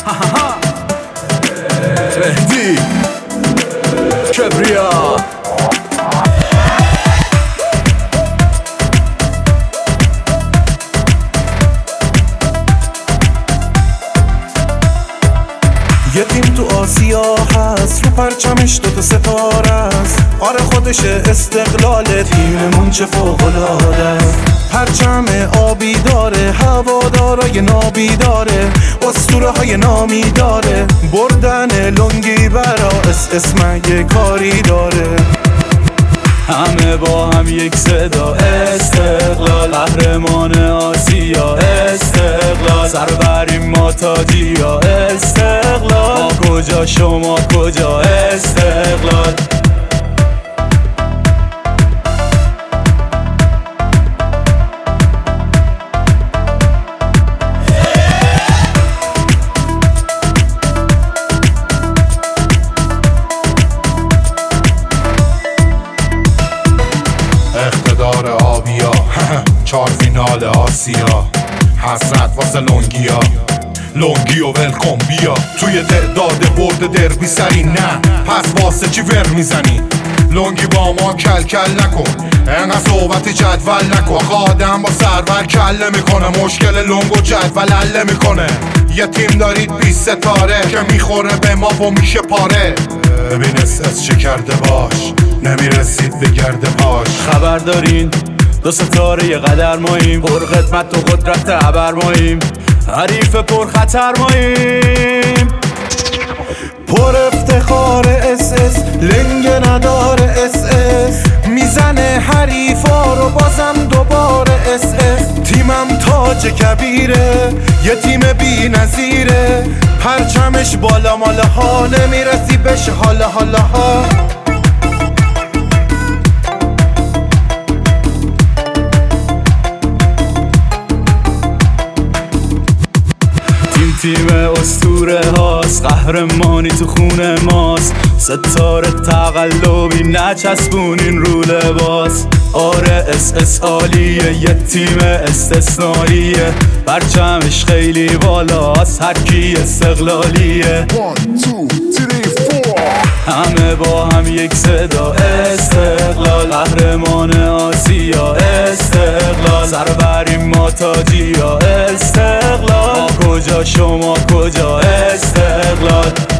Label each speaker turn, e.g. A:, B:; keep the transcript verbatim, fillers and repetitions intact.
A: مهدی کبریا.
B: یه تیم تو آسیا هست، رو پرچمش دوتا ستاره است. آره خودشه استقلال تیممون چه فوق‌العاده است. پرچم آبی داره، هوادارای نابی داره، اسطوره های نامی داره. بردن لنگی برا اس اسم یه کاری داره.
A: همه با هم یک صدا استقلال، قهرمان آسیا استقلال، سر بریم ما تاجیا استقلال. ما کجا شما کجا استقلال.
C: اقتدار آبیا چهار فینال آسیا، حسرت واسه لونگیا. لونگی و ولکن بیا، توی تعداد برد دربی سری نه، پس واسه چی ور میزنی؟ لونگی با ما کل کل نکن، انقدر صحبت جدول نکن. آخه آدم با سرور کله میکنه، مشکل لونگ و جدول حله میکنه. یه تیم دارید بی ستاره که میخوره به ما و میشه پاره. ببین اس اس چه کرده باش، نمیرسید به گرد پاش.
A: خبر دارین دو ستاره یه قدر ماییم، پر خدمت و قدرت عبر ماییم، حریف پر خطر ماییم.
B: پر افتخار اس اس، لنگ نداره اس اس، میزنه حریفا رو بازم دوباره اس اس. تیمم تاج کبیره، یه تیم بی نظیره، پرچمش بالا ماله ها، نمیرسی بشه حالا حالا ها.
A: تیم اسطوره هاست، قهرمانی تو خونه ماست. ستاره تقلبی نچسبونین رو لباس. آره اس اس عالیه، یه تیم استثنائیه، پرچمش خیلی بالاست، هر کی استقلالیه. همه با هم یک صدا استقلال، قهرمان آسیا استقلال، سر بریم ما تاجیا استقلال. ما کجا شما کجا استقلال.